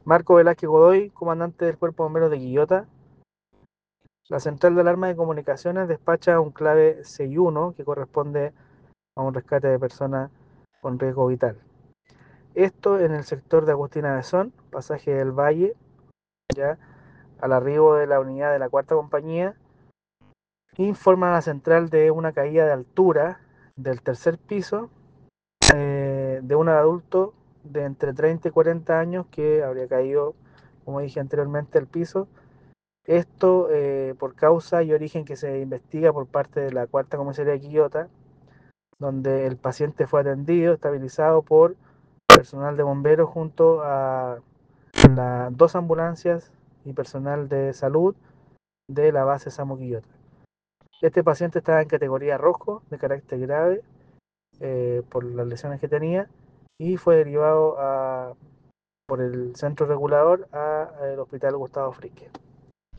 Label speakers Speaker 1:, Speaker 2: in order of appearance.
Speaker 1: Marco Velázquez Godoy, comandante del Cuerpo de Bomberos de Quillota. La central de alarma de comunicaciones despacha un clave 61 que corresponde a un rescate de personas con riesgo vital. Esto en el sector de Agustín Avezón, pasaje del Valle, ya al arribo de la unidad de la cuarta compañía, informan a la central de una caída de altura del tercer piso de un adulto de entre 30 y 40 años que habría caído, como dije anteriormente, al piso. Esto por causa y origen que se investiga por parte de la cuarta comisaría de Quillota, donde el paciente fue atendido, estabilizado por personal de bomberos junto a las dos ambulancias y personal de salud de la base Samo Quillota. Este paciente estaba en categoría rojo, de carácter grave, por las lesiones que tenía, y fue derivado por el centro regulador al hospital Gustavo Frique.